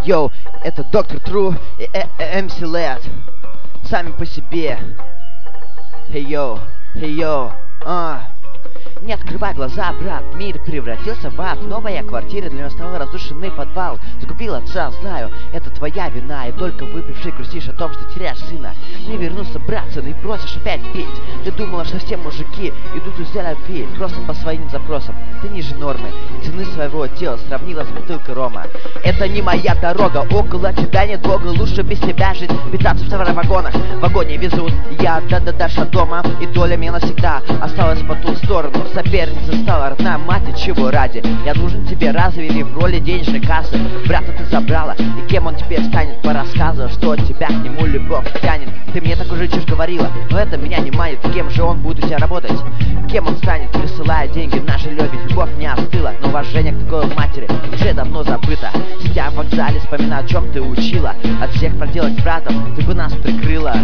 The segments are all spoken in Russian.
Йоу, это Доктор Тру и МС Лед. Сами по себе. Хей йоу, Не открывай глаза, брат, мир превратился в ад. Новая квартира для меня стала разрушенный подвал. Загубил отца, знаю, это твоя вина. И только выпивший грустишь о том, что теряешь сына. Не вернулся, брат, сын, и просишь опять пить. Ты думала, что все мужики идут из-за любви, просто по своим запросам. Ты ниже нормы, и цены своего тела сравнила с бутылкой рома. Это не моя дорога, около тебя нет бога. Лучше без тебя жить, питаться в товаровагонах. В вагоне везут, я дальше от дома. И доля мне навсегда осталась по ту сторону. Соперница стала родная мать, и чего ради? Я нужен тебе, разве или в роли денежной кассы? Брата ты забрала, и кем он теперь станет? По рассказу, что от тебя к нему любовь тянет. Ты мне так уже чушь говорила, но это меня не манит. Кем же он будет у тебя работать? Кем он станет, присылая деньги? Наша любовь не остыла, но уважение к такой матери уже давно забыто. Сидя в вокзале, вспоминаю, о чем ты учила. От всех проделать с братом, ты бы нас прикрыла.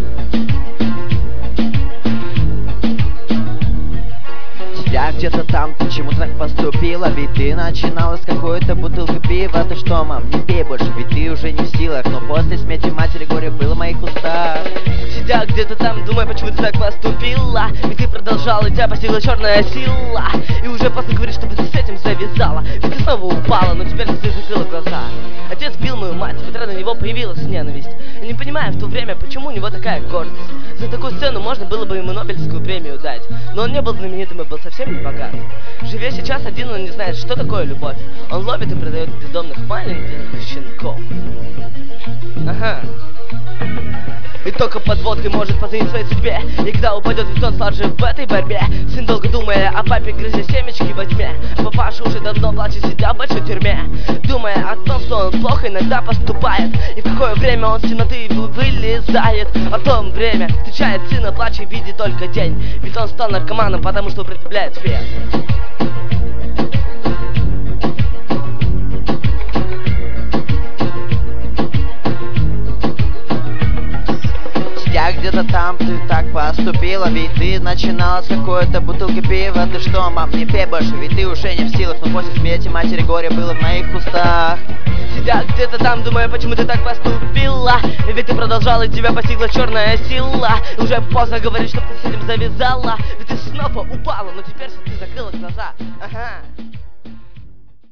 Я где-то там, ты чему так поступила? Ведь ты начинала с какой-то бутылки пива. Ты что, мам, не пей больше, ведь ты уже не в силах. Но после смерти матери горе было в моих устах. Сидя где-то там, думай, почему ты так поступила. Ведь ты продолжала, тебя постигла черная сила. И уже поздно говорить, чтобы ты с этим завязала. Ведь ты снова упала, но теперь ты закрыла глаза. Отец бил мою мать, смотря на него появилась ненависть. Я не понимаю в то время, почему у него такая гордость. За такую сцену можно было бы ему Нобелевскую премию дать. Но он не был знаменитым и был совсем не богат. Живя сейчас один, он не знает, что такое любовь. Он ловит и продает бездомных маленьких щенков. Ага. И только под водкой может позвонить своей судьбе. И когда упадет, ведь он слабже в этой борьбе. Сын, долго думая о папе, грызя семечки во тьме. Папаша уже давно плачет, сидя в большой тюрьме. Думая о том, что он плохо иногда поступает. И в какое время он с темноты вылезает. А в то время встречает сына, плача, видит только день. Ведь он стал наркоманом, потому что употребляет свет. Где-то там ты так поступила, ведь ты начинала с какой-то бутылки пива. Ты что, мам, не пей больше, ведь ты уже не в силах. Но после смерти матери горе было в моих устах. Сидя где-то там, думая, почему ты так поступила. Ведь ты продолжала, и тебя постигла черная сила. И уже поздно говорить, чтобы ты с этим завязала. Ведь ты снова упала, но теперь ты закрыла глаза. Ага.